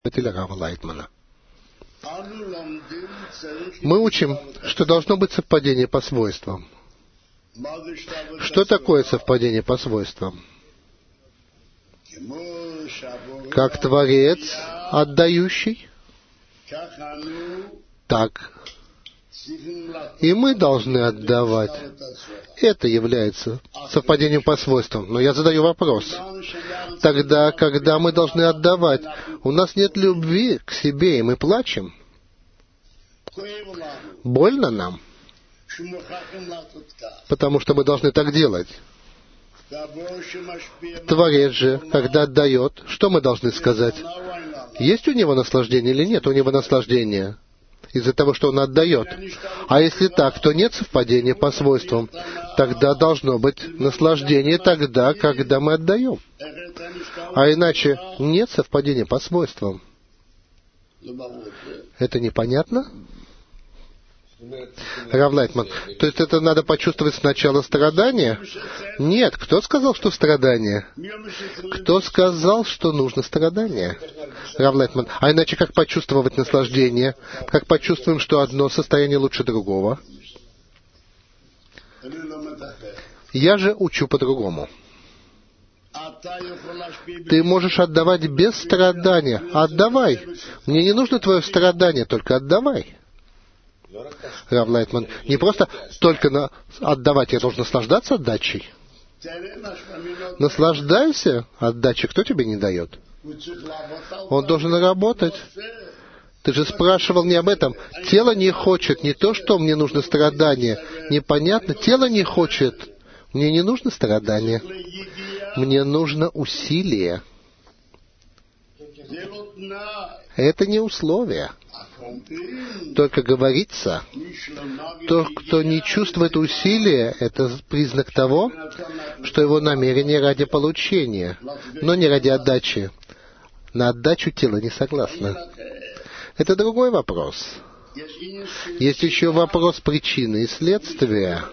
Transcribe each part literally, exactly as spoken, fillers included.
Рава Лайтмана. Мы учим, что должно быть совпадение по свойствам. Что такое совпадение по свойствам? Как Творец, отдающий, так и мы должны отдавать. Это является совпадением по свойствам. Но я задаю вопрос. Тогда, когда мы должны отдавать, у нас нет любви к себе, и мы плачем. Больно нам, потому что мы должны так делать. Творец же, когда отдает, что мы должны сказать? Есть у него наслаждение или нет у него наслаждения? Из-за того, что он отдает. А если так, то нет совпадения по свойствам. Тогда должно быть наслаждение тогда, когда мы отдаем. А иначе нет совпадения по свойствам. Это непонятно? Рав Лайтман, то есть это надо почувствовать сначала страдания? Нет, кто сказал, что страдания? Кто сказал, что нужно страдания? Рав Лайтман, а иначе как почувствовать наслаждение? Как почувствуем, что одно состояние лучше другого? Я же учу по-другому. Ты можешь отдавать без страдания. Отдавай. Мне не нужно твое страдание, только отдавай. Рав Лайтман, не просто только на отдавать, я должен наслаждаться отдачей. Наслаждайся отдачей, кто тебе не дает? Он должен работать. Ты же спрашивал не об этом. Тело не хочет, не то, что мне нужно страдание. Непонятно, тело не хочет. Мне не нужно страдание. Мне нужно усилие. Это не условие. Только говорится, тот, кто не чувствует усилия, это признак того, что его намерение ради получения, но не ради отдачи. На отдачу тело не согласно. Это другой вопрос. Есть еще вопрос причины и следствия.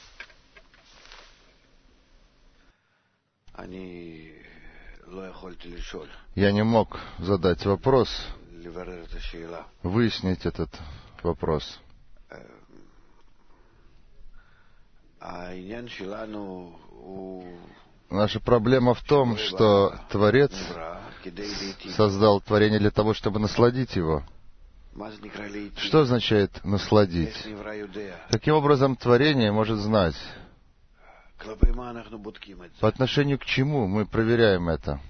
Я не мог задать вопрос, выяснить этот вопрос. Наша проблема в том, что Творец создал творение для того, чтобы насладить его. Что означает насладить? Каким образом творение может знать? По отношению к чему мы проверяем это?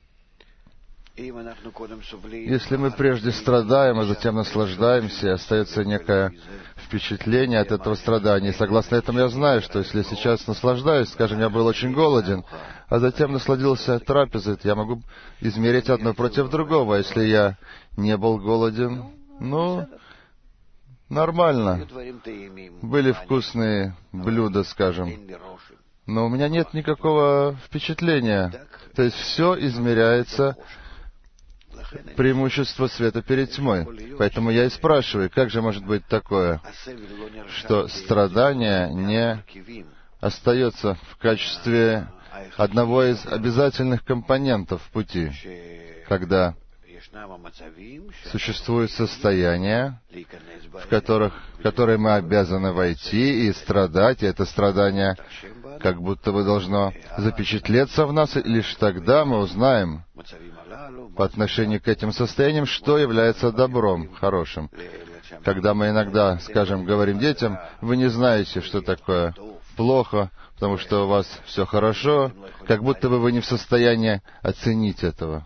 Если мы прежде страдаем, а затем наслаждаемся, и остается некое впечатление от этого страдания, и согласно этому я знаю, что если сейчас наслаждаюсь, скажем, я был очень голоден, а затем насладился трапезой, то я могу измерить одно против другого. А если я не был голоден, ну, нормально. Были вкусные блюда, скажем, но у меня нет никакого впечатления. То есть все измеряется преимущество света перед тьмой. Поэтому я и спрашиваю, как же может быть такое, что страдание не остается в качестве одного из обязательных компонентов в пути, когда существуют состояния, в которых, в которые мы обязаны войти и страдать, и это страдание как будто бы должно запечатлеться в нас, и лишь тогда мы узнаем по отношению к этим состояниям, что является добром, хорошим. Когда мы иногда, скажем, говорим детям, вы не знаете, что такое плохо, потому что у вас все хорошо, как будто бы вы не в состоянии оценить этого.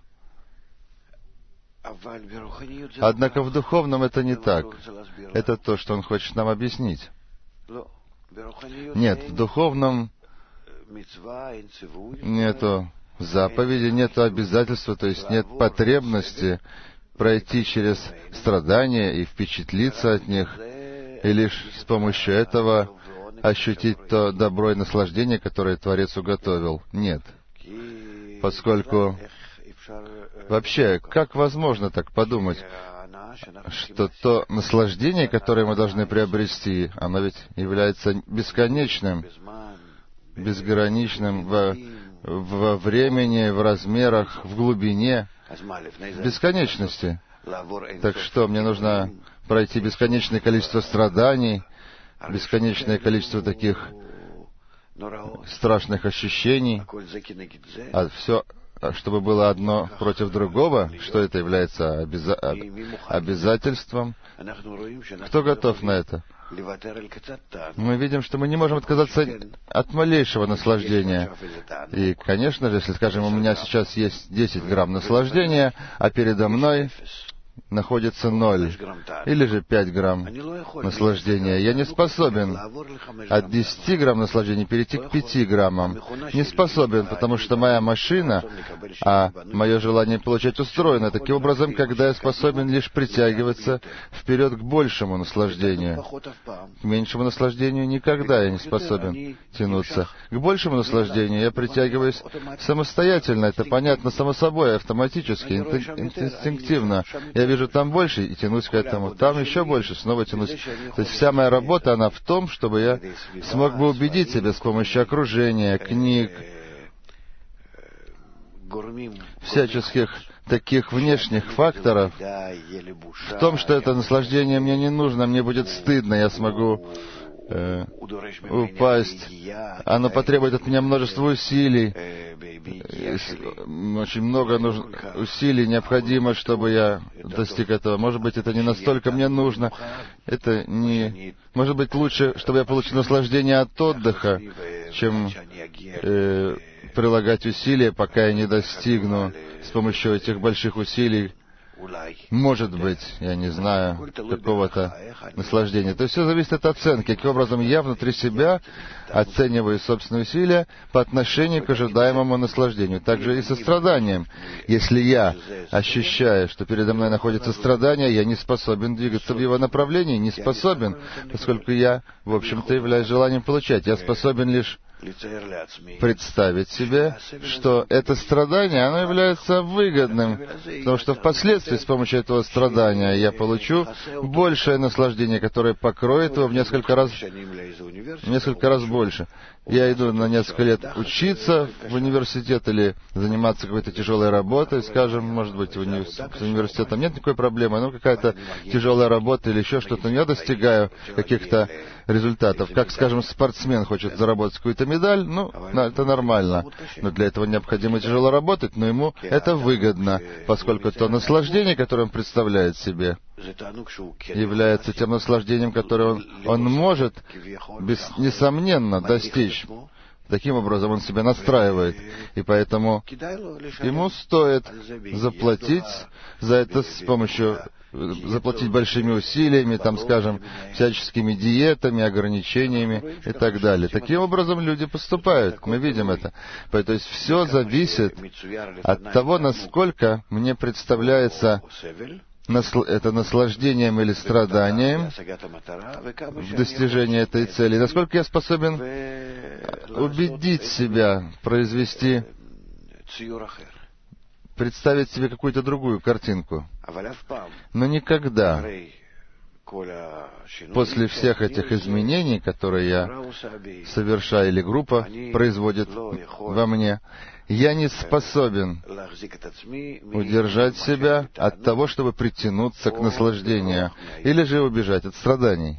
Однако в духовном это не так. Это то, что он хочет нам объяснить. Нет, в духовном нету заповеди, нету обязательства, то есть нет потребности пройти через страдания и впечатлиться от них, и лишь с помощью этого ощутить то добро и наслаждение, которое Творец уготовил. Нет. Поскольку вообще, как возможно так подумать, что то наслаждение, которое мы должны приобрести, оно ведь является бесконечным, безграничным во во времени, в размерах, в глубине, в бесконечности. Так что, мне нужно пройти бесконечное количество страданий, бесконечное количество таких страшных ощущений, а все, чтобы было одно против другого, что это является обяза- обязательством. Кто готов на это? Мы видим, что мы не можем отказаться от малейшего наслаждения. И, конечно же, если, скажем, у меня сейчас есть десять грамм наслаждения, а передо мной находится ноль, или же пять грамм наслаждения. Я не способен от десяти грамм наслаждения перейти к пяти граммам. Не способен, потому что моя машина, а мое желание получать устроено таким образом, когда я способен лишь притягиваться вперед к большему наслаждению. К меньшему наслаждению никогда я не способен тянуться. К большему наслаждению я притягиваюсь самостоятельно. Это понятно само собой, автоматически, инстинктивно. Я вижу там больше и тянусь к этому, там еще больше, снова тянусь. То есть вся моя работа, она в том, чтобы я смог бы убедить себя с помощью окружения, книг, всяческих таких внешних факторов, в том, что это наслаждение мне не нужно, мне будет стыдно, я смогу э, упасть. Оно потребует от меня множество усилий. Очень много нужно, усилий необходимо, чтобы я достиг этого. Может быть, это не настолько мне нужно. Это не... Может быть, лучше, чтобы я получил наслаждение от отдыха, чем э, прилагать усилия, пока я не достигну с помощью этих больших усилий, может быть, я не знаю, какого-то наслаждения. То есть все зависит от оценки, каким образом я внутри себя оцениваю собственные усилия по отношению к ожидаемому наслаждению. Также и со страданием. Если я ощущаю, что передо мной находится страдание, я не способен двигаться в его направлении, не способен, поскольку я, в общем-то, являюсь желанием получать. Я способен лишь представить себе, что это страдание, оно является выгодным, потому что впоследствии с помощью этого страдания я получу большее наслаждение, которое покроет его в несколько раз, в несколько раз больше. Я иду на несколько лет учиться в университет или заниматься какой-то тяжелой работой, скажем, может быть, в уни... с университетом нет никакой проблемы, но какая-то тяжелая работа или еще что-то, я достигаю каких-то результатов. Как, скажем, спортсмен хочет заработать какую-то медаль, ну, это нормально. Но для этого необходимо тяжело работать, но ему это выгодно, поскольку то наслаждение, которое он представляет себе, является тем наслаждением, которое он, он может, без, несомненно, достичь. Таким образом он себя настраивает. И поэтому ему стоит заплатить за это с помощью, заплатить большими усилиями, там, скажем, всяческими диетами, ограничениями и так далее. Таким образом люди поступают. Мы видим это. То есть все зависит от того, насколько мне представляется это наслаждением или страданием в достижении этой цели. Насколько я способен убедить себя, произвести, представить себе какую-то другую картинку. Но никогда после всех этих изменений, которые я совершаю или группа производит во мне, я не способен удержать себя от того, чтобы притянуться к наслаждению, или же убежать от страданий.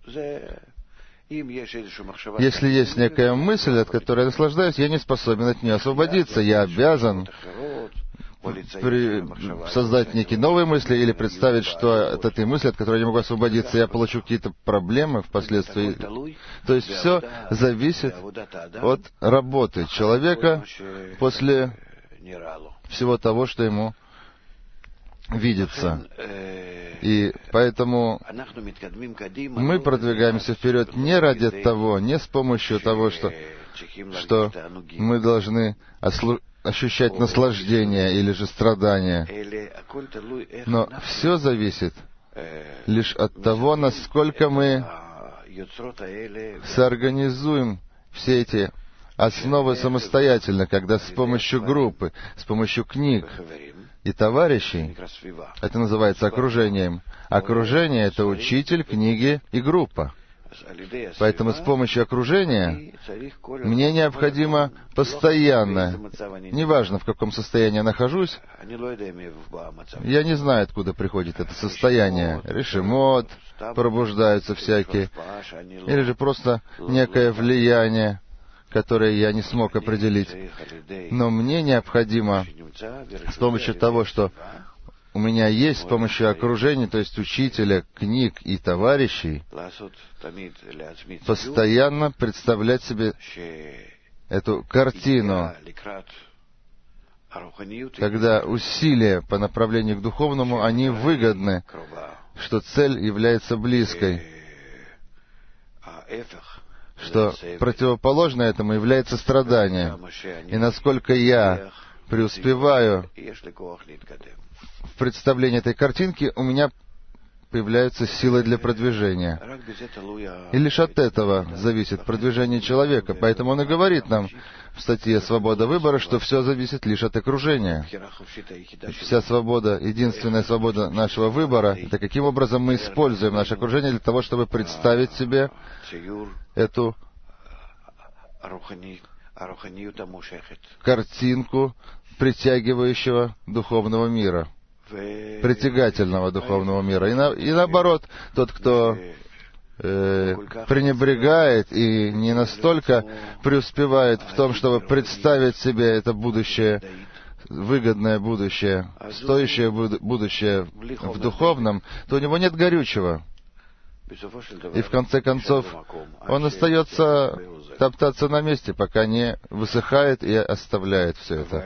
Если есть некая мысль, от которой я наслаждаюсь, я не способен от нее освободиться. Я обязан при... создать некие новые мысли или представить, что от этой мысли, от которой я не могу освободиться, я получу какие-то проблемы впоследствии. То есть все зависит от работы человека после всего того, что ему видится. И поэтому мы продвигаемся вперед не ради того, не с помощью того, что, что мы должны ослу... ощущать наслаждение или же страдания. Но все зависит лишь от того, насколько мы соорганизуем все эти основы самостоятельно, когда с помощью группы, с помощью книг и товарищей, это называется окружением. Окружение — это учитель, книги и группа. Поэтому с помощью окружения мне необходимо постоянно, неважно в каком состоянии я нахожусь, я не знаю, откуда приходит это состояние, решимот, пробуждаются всякие, или же просто некое влияние, которое я не смог определить. Но мне необходимо с помощью того, что у меня есть, с помощью окружения, то есть учителя, книг и товарищей, постоянно представлять себе эту картину, когда усилия по направлению к духовному, они выгодны, что цель является близкой, что противоположно этому является страдание. И насколько я преуспеваю в представлении этой картинки, у меня появляются силы для продвижения. И лишь от этого зависит продвижение человека. Поэтому он и говорит нам в статье «Свобода выбора», что все зависит лишь от окружения. Вся свобода, единственная свобода нашего выбора, это каким образом мы используем наше окружение для того, чтобы представить себе эту картинку притягивающего духовного мира, притягательного духовного мира. И, на, и наоборот, тот, кто э, пренебрегает и не настолько преуспевает в том, чтобы представить себе это будущее, выгодное будущее, стоящее будущее в духовном, то у него нет горючего. И в конце концов он остается топтаться на месте, пока не высыхает и оставляет все это.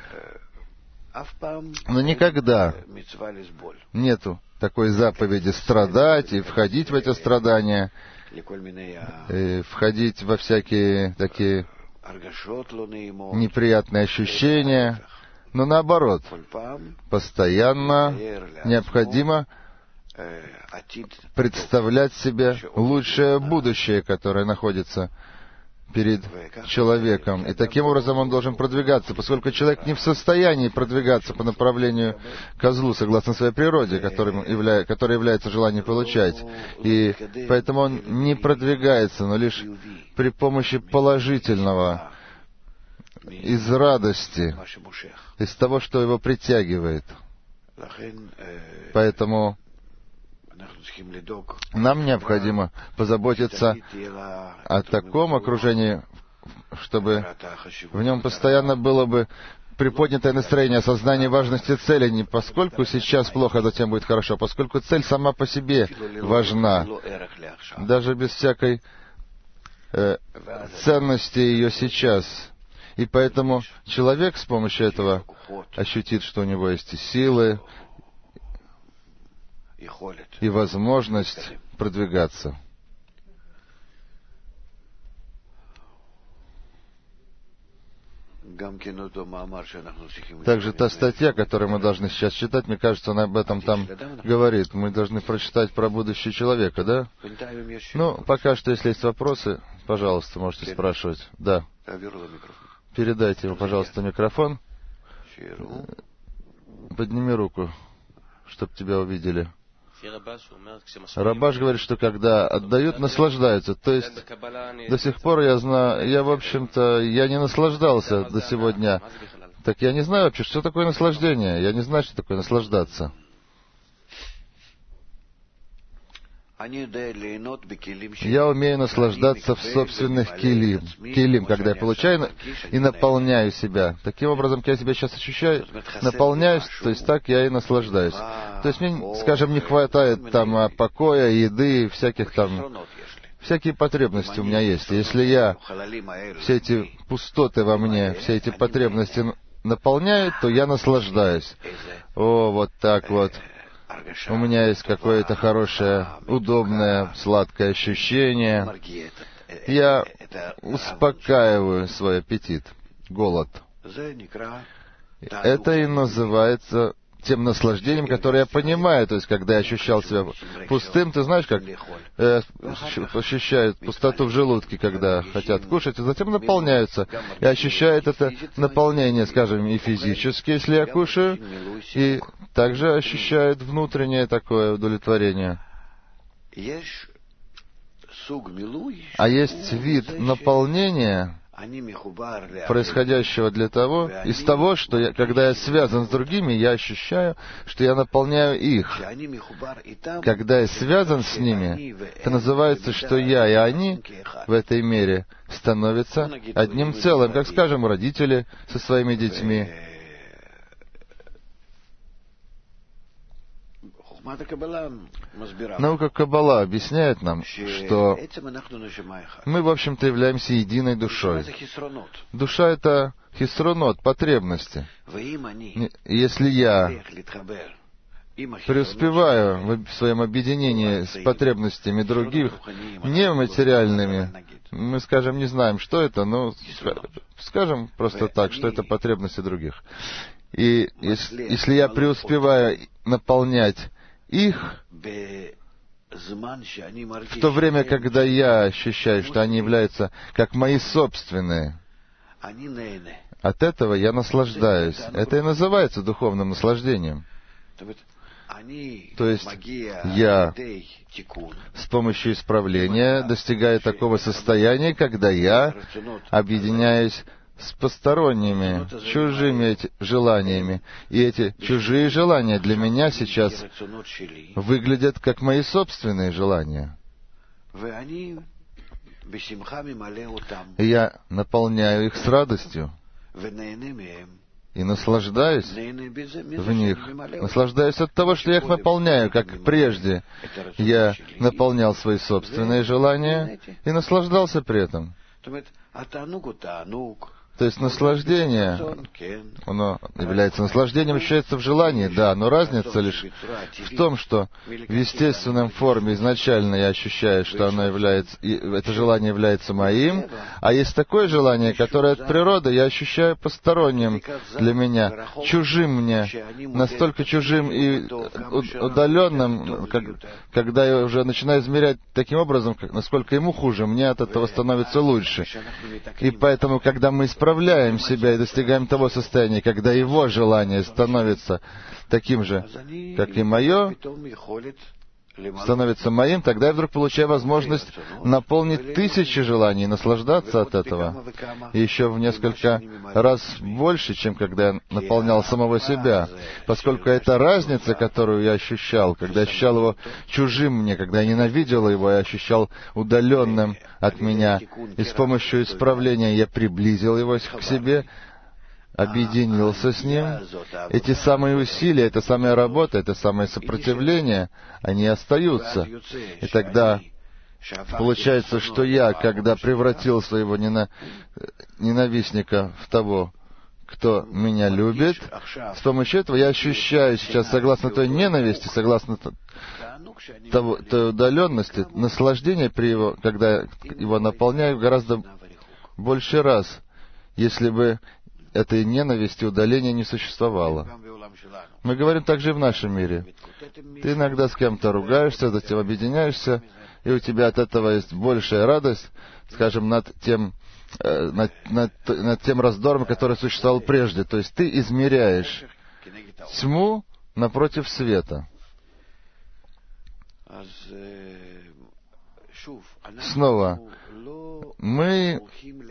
Но никогда нету такой заповеди страдать и входить в эти страдания, и входить во всякие такие неприятные ощущения. Но наоборот, постоянно необходимо представлять себе лучшее будущее, которое находится перед человеком. И таким образом он должен продвигаться, поскольку человек не в состоянии продвигаться по направлению ко злу, согласно своей природе, которым явля... которая является желание получать. И поэтому он не продвигается, но лишь при помощи положительного, из радости, из того, что его притягивает. Поэтому нам необходимо позаботиться о таком окружении, чтобы в нем постоянно было бы приподнятое настроение, осознание важности цели, не поскольку сейчас плохо, затем будет хорошо, а поскольку цель сама по себе важна, даже без всякой э, ценности ее сейчас. И поэтому человек с помощью этого ощутит, что у него есть и силы, и возможность продвигаться. Также та статья, которую мы должны сейчас читать, мне кажется, она об этом там говорит. Мы должны прочитать про будущее человека, да? Ну, пока что, если есть вопросы, пожалуйста, можете спрашивать. Да. Передайте ему, пожалуйста, микрофон. Подними руку, чтобы тебя увидели. Рабаш говорит, что когда отдают, наслаждаются. То есть до сих пор я знаю, я, в общем-то, я не наслаждался до сегодня. Так я не знаю вообще, что такое наслаждение. Я не знаю, что такое наслаждаться. Я умею наслаждаться в собственных килим, килим, когда я получаю и наполняю себя. Таким образом, как я себя сейчас ощущаю, наполняюсь, то есть так я и наслаждаюсь. То есть мне, скажем, не хватает там покоя, еды, всяких там, всякие потребности у меня есть. Если я все эти пустоты во мне, все эти потребности наполняю, то я наслаждаюсь. О, вот так вот. У меня есть какое-то хорошее, удобное, сладкое ощущение. Я успокаиваю свой аппетит, голод. Это и называется тем наслаждением, которое я понимаю. То есть, когда я ощущал себя пустым, ты знаешь, как э, ощущают пустоту в желудке, когда хотят кушать, и затем наполняются. И ощущают это наполнение, скажем, и физически, если я кушаю, и также ощущают внутреннее такое удовлетворение. А есть вид наполнения, происходящего для того, из того, что я, когда я связан с другими, я ощущаю, что я наполняю их. Когда я связан с ними, это называется, что я и они в этой мере становятся одним целым, как, скажем, родители со своими детьми. Наука Каббала объясняет нам, что мы, в общем-то, являемся единой душой. Душа — это хисронот, потребности. Если я преуспеваю в своем объединении с потребностями других, нематериальными, мы, скажем, не знаем, что это, но скажем просто так, что это потребности других. И если, если я преуспеваю наполнять их, в то время, когда я ощущаю, что они являются как мои собственные, от этого я наслаждаюсь. Это и называется духовным наслаждением. То есть я с помощью исправления достигаю такого состояния, когда я объединяюсь с посторонними, чужими эти желаниями. И эти чужие желания для меня сейчас выглядят как мои собственные желания. И я наполняю их с радостью и наслаждаюсь в них. Наслаждаюсь от того, что я их наполняю, как прежде я наполнял свои собственные желания и наслаждался при этом. То есть наслаждение, оно является наслаждением, ощущается в желании, да, но разница лишь в том, что в естественном форме изначально я ощущаю, что оно является, это желание является моим, а есть такое желание, которое от природы я ощущаю посторонним для меня, чужим мне, настолько чужим и удаленным, как, когда я уже начинаю измерять таким образом, как, насколько ему хуже, мне от этого становится лучше. И поэтому, когда мы исправляем Исправляем себя и достигаем того состояния, когда его желание становится таким же, как и мое, становится моим, тогда я вдруг получаю возможность наполнить тысячи желаний и наслаждаться от этого. И еще в несколько раз больше, чем когда я наполнял самого себя. Поскольку это разница, которую я ощущал, когда я ощущал его чужим мне, когда я ненавидел его, я ощущал удаленным от меня. И с помощью исправления я приблизил его к себе, объединился с ним. Эти самые усилия, эта самая работа, это самое сопротивление, они остаются. И тогда получается, что я, когда превратил своего ненавистника в того, кто меня любит, с помощью этого я ощущаю сейчас, согласно той ненависти, согласно того, той удаленности, наслаждение, при его, когда его наполняю, гораздо больше раз, если бы этой ненависти, удаления не существовало. Мы говорим также и в нашем мире. Ты иногда с кем-то ругаешься, затем объединяешься, и у тебя от этого есть большая радость, скажем, над тем, э, над, над, над тем раздором, который существовал прежде. То есть ты измеряешь тьму напротив света. Снова, мы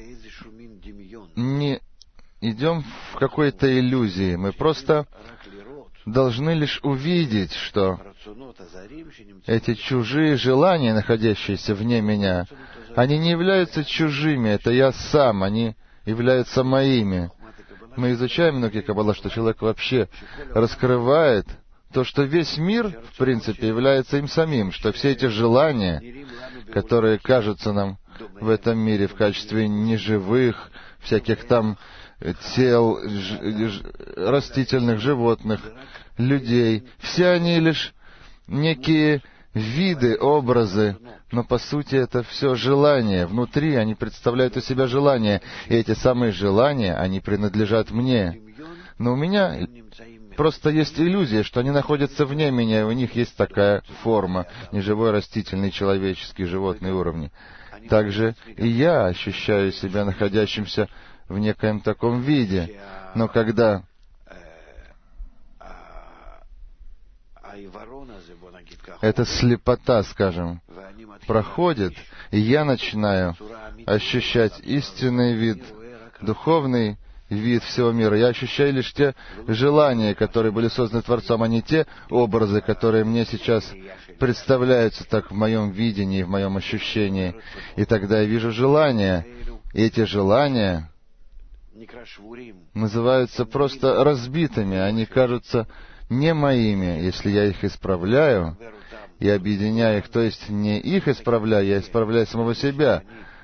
не идем в какой-то иллюзии. Мы просто должны лишь увидеть, что эти чужие желания, находящиеся вне меня, они не являются чужими, это я сам, они являются моими. Мы изучаем в науке Каббала, что человек вообще раскрывает то, что весь мир, в принципе, является им самим, что все эти желания, которые кажутся нам в этом мире в качестве неживых, всяких там тел, ж, растительных, животных, людей. Все они лишь некие виды, образы, но по сути это все желания. Внутри они представляют из себя желания, и эти самые желания, они принадлежат мне. Но у меня просто есть иллюзия, что они находятся вне меня, и у них есть такая форма, неживой, растительный, человеческий, животный уровни. Также и я ощущаю себя находящимся в некоем таком виде. Но когда эта слепота, скажем, проходит, и я начинаю ощущать истинный вид, духовный вид всего мира. Я ощущаю лишь те желания, которые были созданы Творцом, а не те образы, которые мне сейчас представляются так в моем видении, в моем ощущении. И тогда я вижу желания, и эти желания называются просто разбитыми, они кажутся не моими, если я их исправляю и объединяю их, то есть не их исправляю, я исправляю самого себя.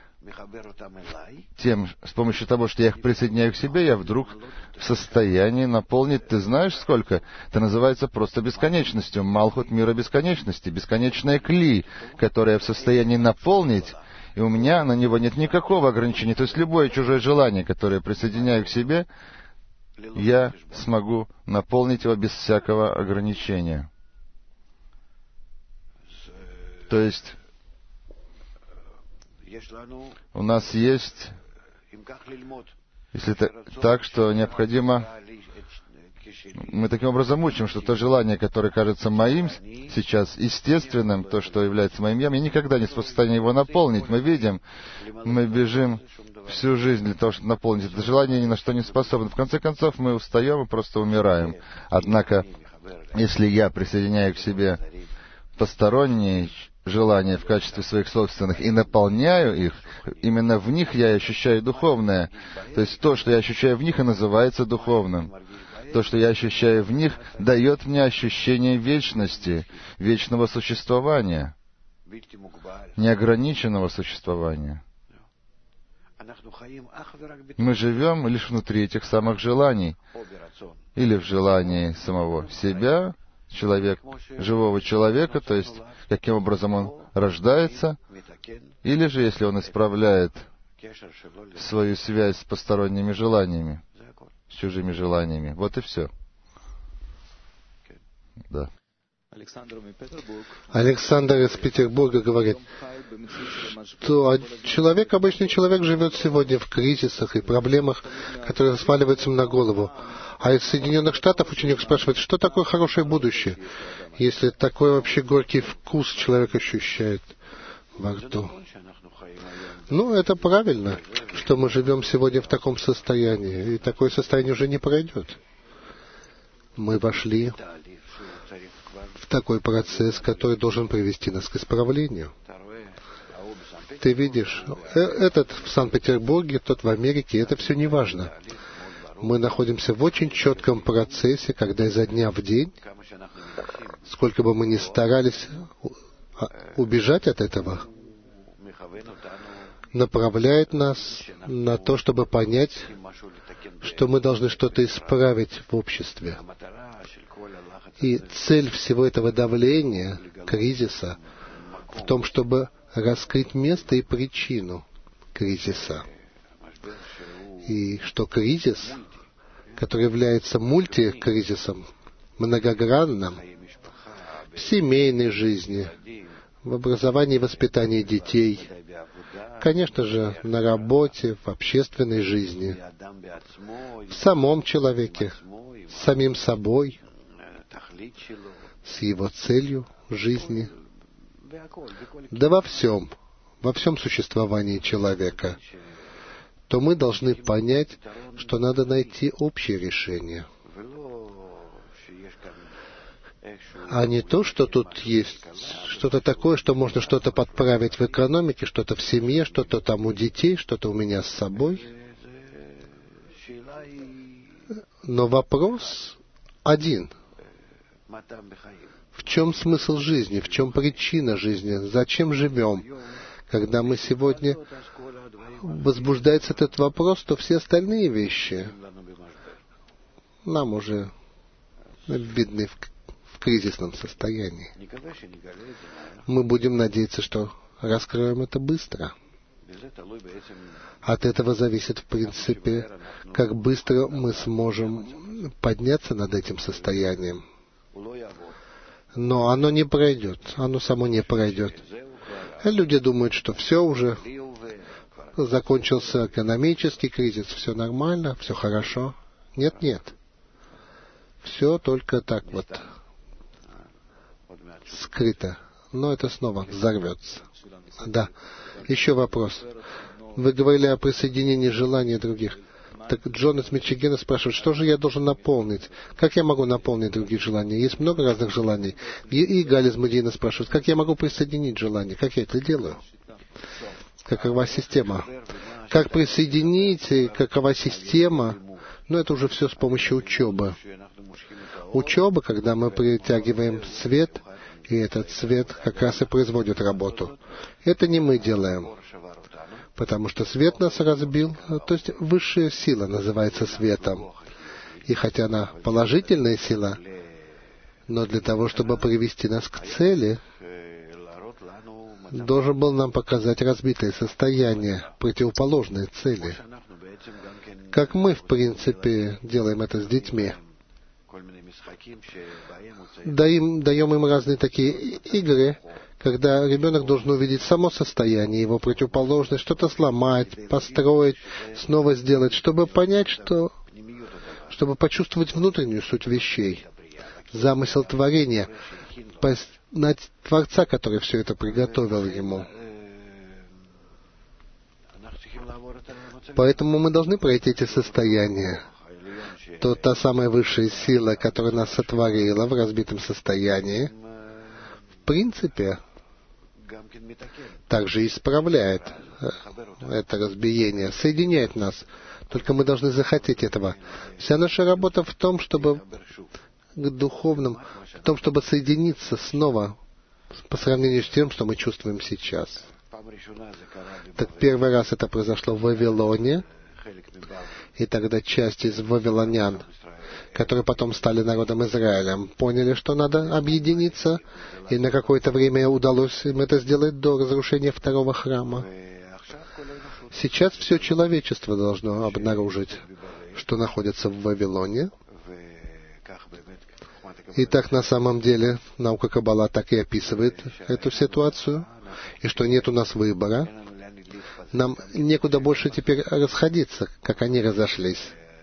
Тем, с помощью того, что я их присоединяю к себе, я вдруг в состоянии наполнить, ты знаешь сколько? Это называется просто бесконечностью, Малхут мира бесконечности, бесконечное кли, которое я в состоянии наполнить, и у меня на него нет никакого ограничения. То есть любое чужое желание, которое я присоединяю к себе, я смогу наполнить его без всякого ограничения. То есть у нас есть, если это так, что необходимо, мы таким образом учим, что то желание, которое кажется моим сейчас, естественным, то, что является моим я, я никогда не в состоянии его наполнить. Мы видим, мы бежим всю жизнь для того, чтобы наполнить это желание, ни на что не способны. В конце концов, мы устаем и просто умираем. Однако, если я присоединяю к себе посторонние желания в качестве своих собственных и наполняю их, именно в них я ощущаю духовное. То есть то, что я ощущаю в них, и называется духовным. То, что я ощущаю в них, дает мне ощущение вечности, вечного существования, неограниченного существования. Мы живем лишь внутри этих самых желаний, или в желании самого себя, человек, живого человека, то есть каким образом он рождается, или же если он исправляет свою связь с посторонними желаниями, с чужими желаниями. Вот и все. Да. Александр из Петербурга говорит, что человек, обычный человек, живет сегодня в кризисах и проблемах, которые сваливаются ему на голову. А из Соединенных Штатов ученик спрашивает, что такое хорошее будущее, если такой вообще горький вкус человек ощущает во рту. Ну, это правильно, что мы живем сегодня в таком состоянии, и такое состояние уже не пройдет. Мы вошли в такой процесс, который должен привести нас к исправлению. Ты видишь, этот в Санкт-Петербурге, тот в Америке, это все не важно. Мы находимся в очень четком процессе, когда изо дня в день, сколько бы мы ни старались убежать от этого, направляет нас на то, чтобы понять, что мы должны что-то исправить в обществе. И цель всего этого давления, кризиса, в том, чтобы раскрыть место и причину кризиса. И что кризис, который является мультикризисом, многогранным, в семейной жизни, в образовании и воспитании детей, конечно же, на работе, в общественной жизни, в самом человеке, с самим собой, с его целью жизни, да во всем, во всем существовании человека, то мы должны понять, что надо найти общее решение. А не то, что тут есть что-то такое, что можно что-то подправить в экономике, что-то в семье, что-то там у детей, что-то у меня с собой. Но вопрос один. В чем смысл жизни? В чем причина жизни? Зачем живем? Когда мы сегодня возбуждается этот вопрос, то все остальные вещи нам уже видны в, в кризисном состоянии. Мы будем надеяться, что раскроем это быстро. От этого зависит, в принципе, как быстро мы сможем подняться над этим состоянием. Но оно не пройдет, оно само не пройдет. Люди думают, что все уже, закончился экономический кризис, все нормально, все хорошо. Нет, нет. Все только так вот скрыто, но это снова взорвется. Да. Еще вопрос. Вы говорили о присоединении желаний других. Так Джон из Мичигана спрашивает, что же я должен наполнить? Как я могу наполнить другие желания? Есть много разных желаний. И, и Галя из Мадина спрашивает, как я могу присоединить желания? Как я это делаю? Какова система? Как присоединить, и какова система? Ну, это уже все с помощью учебы. Учеба, когда мы притягиваем свет, и этот свет как раз и производит работу. Это не мы делаем, потому что свет нас разбил, то есть высшая сила называется светом. И хотя она положительная сила, но для того, чтобы привести нас к цели, должен был нам показать разбитое состояние, противоположные цели. Как мы, в принципе, делаем это с детьми. Даем, даем им разные такие игры, когда ребенок должен увидеть само состояние, его противоположность, что-то сломать, построить, снова сделать, чтобы понять, что... чтобы почувствовать внутреннюю суть вещей, замысел творения, познать Творца, который все это приготовил ему. Поэтому мы должны пройти эти состояния. То та самая высшая сила, которая нас сотворила в разбитом состоянии, в принципе, также исправляет это разбиение, соединяет нас. Только мы должны захотеть этого. Вся наша работа в том, чтобы к духовным, в том, чтобы соединиться снова по сравнению с тем, что мы чувствуем сейчас. Так первый раз это произошло в Вавилоне, и тогда часть из вавилонян, которые потом стали народом Израилем, поняли, что надо объединиться, и на какое-то время удалось им это сделать до разрушения второго храма. Сейчас все человечество должно обнаружить, что находится в Вавилоне. И так на самом деле наука Каббала так и описывает эту ситуацию, и что нет у нас выбора. Нам некуда больше теперь расходиться, как они разошлись.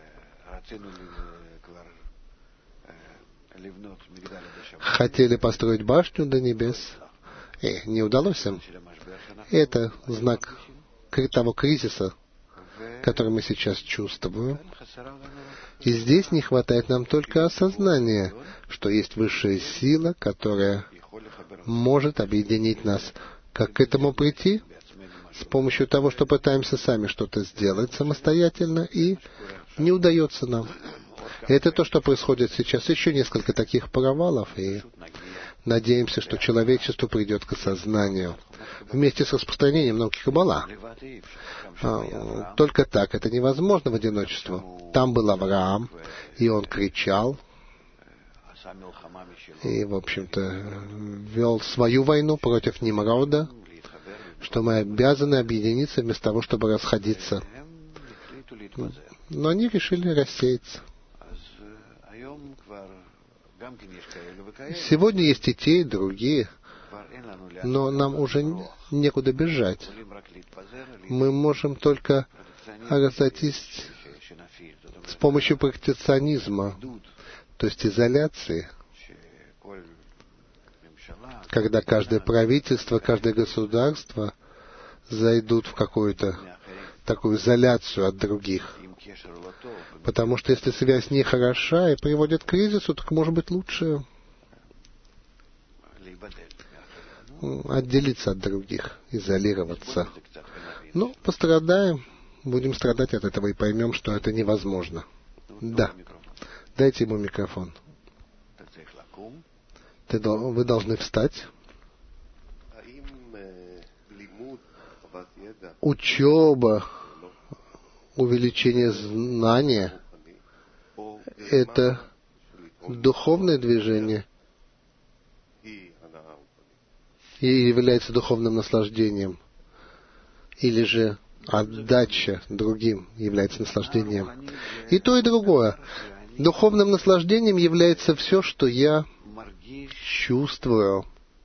Хотели построить башню до небес, и не удалось им. Это знак того кризиса, который мы сейчас чувствуем. И здесь не хватает нам только осознания, что есть высшая сила, которая может объединить нас. Как к этому прийти? С помощью того, что пытаемся сами что-то сделать самостоятельно, и не удается нам. Это то, что происходит сейчас. Еще несколько таких провалов, и надеемся, что человечество придет к осознанию. Вместе с распространением науки Каббала. А, только так. Это невозможно в одиночестве. Там был Авраам, и он кричал, и, в общем-то, вел свою войну против Нимрода, что мы обязаны объединиться вместо того, чтобы расходиться. Но они решили рассеяться. Сегодня есть и те, и другие, но нам уже некуда бежать. Мы можем только разойтись с помощью практиционизма, то есть изоляции, когда каждое правительство, каждое государство зайдут в какую-то такую изоляцию от других. Потому что если связь не хороша и приводит к кризису, так может быть лучше отделиться от других, изолироваться. Ну, пострадаем, будем страдать от этого и поймем, что это невозможно. Да. Дайте ему микрофон. Ты, вы должны встать. Учеба, увеличение знания — это духовное движение и является духовным наслаждением. Или же отдача другим является наслаждением. И то, и другое. Духовным наслаждением является все, что я чувствую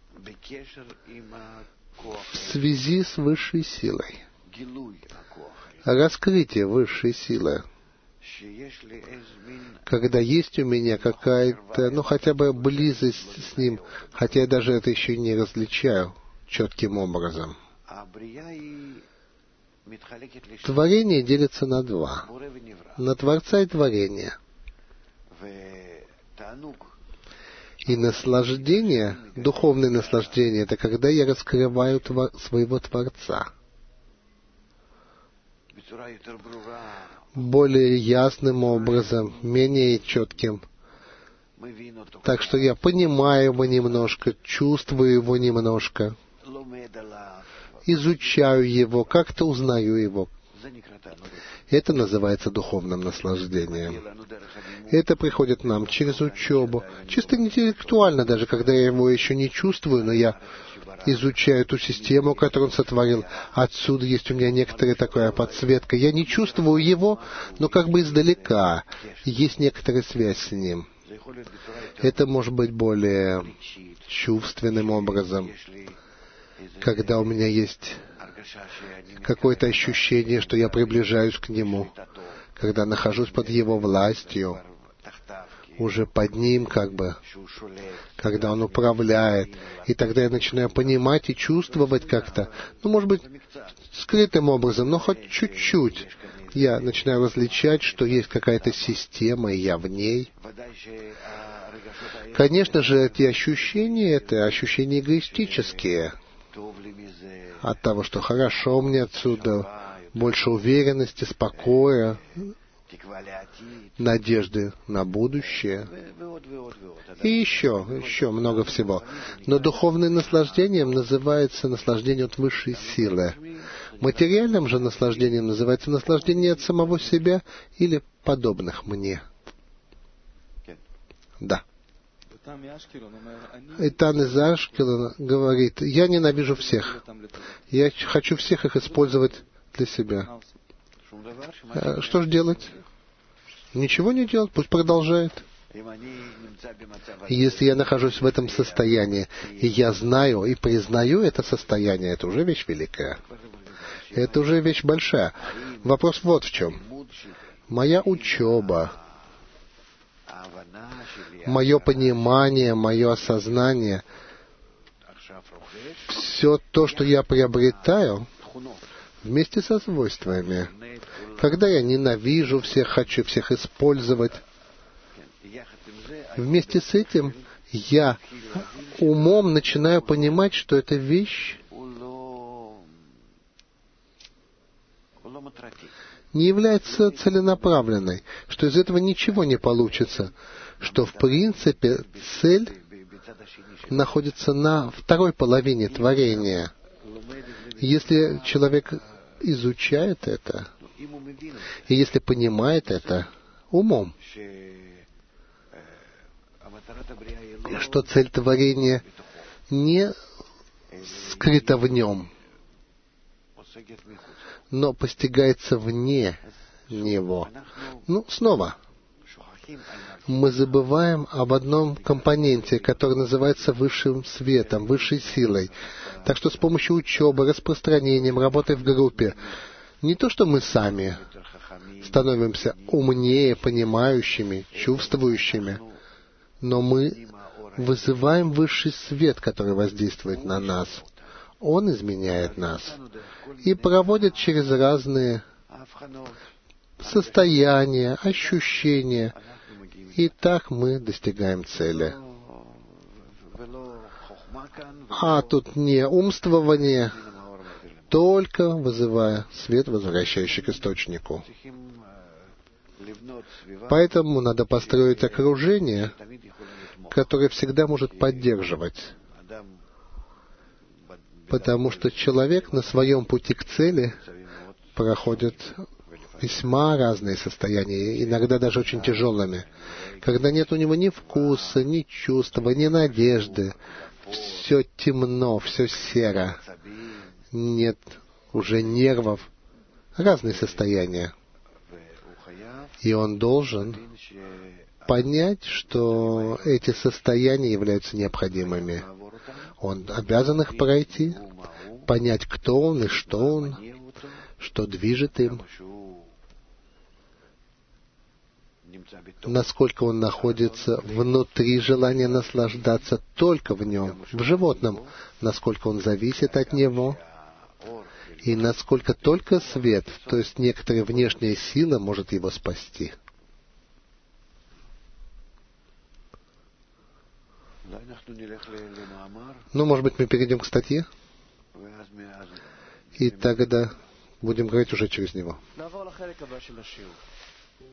в связи с высшей силой. Раскрытие высшей силы, когда есть у меня какая-то, ну, хотя бы близость с Ним, хотя я даже это еще не различаю четким образом. Творение делится на два. На Творца и творение. И наслаждение, духовное наслаждение, это когда я раскрываю твор, своего Творца более ясным образом, менее четким. Так что я понимаю его немножко, чувствую его немножко, изучаю его, как-то узнаю его. Это называется духовным наслаждением. Это приходит нам через учебу, чисто интеллектуально, даже когда я его еще не чувствую, но я изучаю ту систему, которую он сотворил. Отсюда есть у меня некоторая такая подсветка. Я не чувствую его, но как бы издалека есть некоторая связь с ним. Это может быть более чувственным образом, когда у меня есть какое-то ощущение, что я приближаюсь к Нему, когда нахожусь под Его властью, уже под Ним как бы, когда Он управляет, и тогда я начинаю понимать и чувствовать как-то, ну, может быть, скрытым образом, но хоть чуть-чуть. Я начинаю различать, что есть какая-то система, и я в ней. Конечно же, эти ощущения, это ощущения эгоистические. От того, что хорошо мне отсюда, больше уверенности, спокоя, надежды на будущее. И еще, еще много всего. Но духовным наслаждением называется наслаждение от высшей силы. Материальным же наслаждением называется наслаждение от самого себя или подобных мне. Да. Итан из Ашкелона говорит: я ненавижу всех. Я хочу всех их использовать для себя. Что же делать? Ничего не делать, пусть продолжает. Если я нахожусь в этом состоянии, и я знаю и признаю это состояние, это уже вещь великая. Это уже вещь большая. Вопрос вот в чем. Моя учеба, мое понимание, мое осознание, все то, что я приобретаю, вместе со свойствами. Когда я ненавижу всех, хочу всех использовать, вместе с этим я умом начинаю понимать, что эта вещь не является целенаправленной, что из этого ничего не получится, что в принципе цель находится на второй половине творения. Если человек изучает это, и если понимает это умом, что цель творения не скрыта в нем, но постигается вне него. Ну, снова, мы забываем об одном компоненте, который называется высшим светом, высшей силой. Так что с помощью учебы, распространением, работы в группе, не то, что мы сами становимся умнее, понимающими, чувствующими, но мы вызываем высший свет, который воздействует на нас. Он изменяет нас и проводит через разные состояния, ощущения, и так мы достигаем цели. А тут не умствование, только вызывая свет, возвращающий к источнику. Поэтому надо построить окружение, которое всегда может поддерживать. Потому что человек на своем пути к цели проходит весьма разные состояния, иногда даже очень тяжелыми, когда нет у него ни вкуса, ни чувства, ни надежды, все темно, все серо, нет уже нервов, разные состояния. И он должен понять, что эти состояния являются необходимыми. Он обязан их пройти, понять, кто он и что он, что движет им. насколько он находится внутри желания наслаждаться только в нем, в животном, насколько он зависит от него, и насколько только свет, то есть некоторая внешняя сила, может его спасти. Ну, может быть, мы перейдем к статье, и тогда будем говорить уже через него.